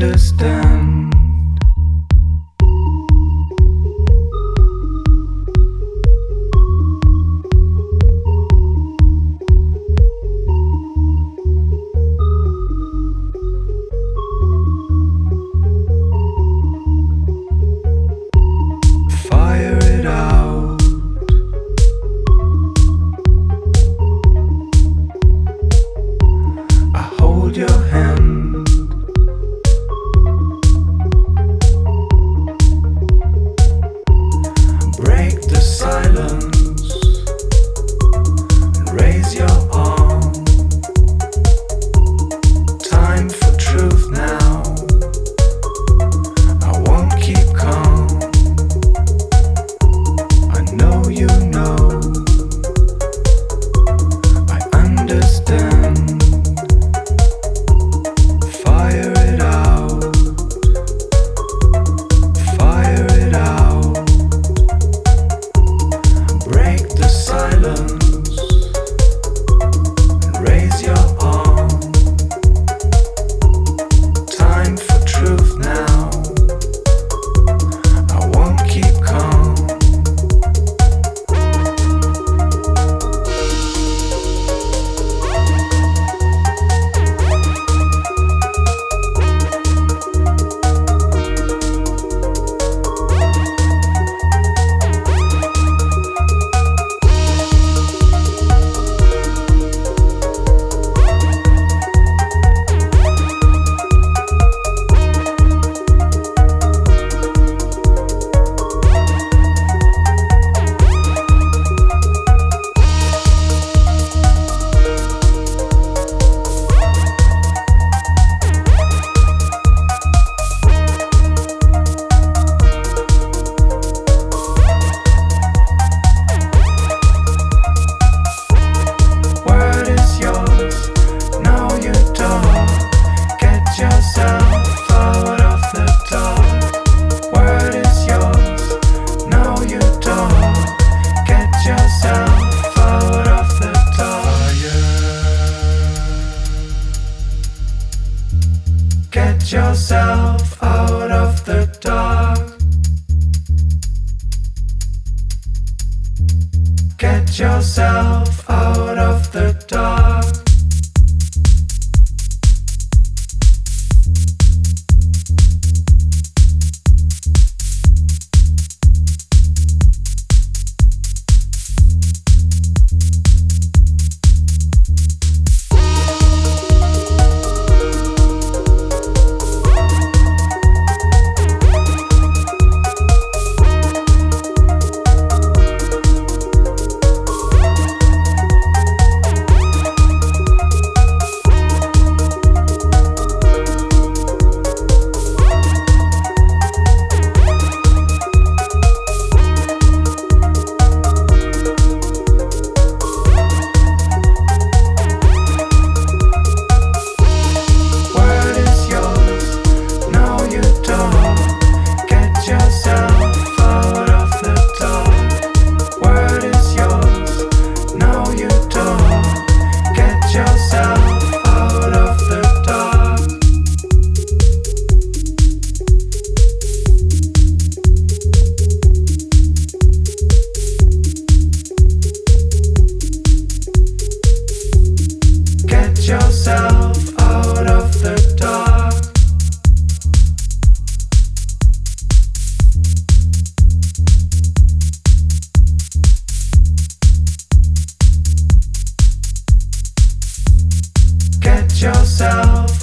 understand. Fire it out. I hold your hand. Break the silence and raise your arm. Time for truth now. I won't keep calm. I know you know. I understand. Fire it out. Fire it out. Break the silence and raise your arm. Time for truth now. I won't keep calm. Word is yours, know you don't. Get yourself out of the dark. Word is yours, know you don't. Get yourself out of the dark. Get yourself out of the dark. Get yourself out of the dark. Word is yours, know you don't. Get yourself out of the dark. Word is yours, know you don't. Get yourself out of the dark. Get yourself out of the dark. Get yourself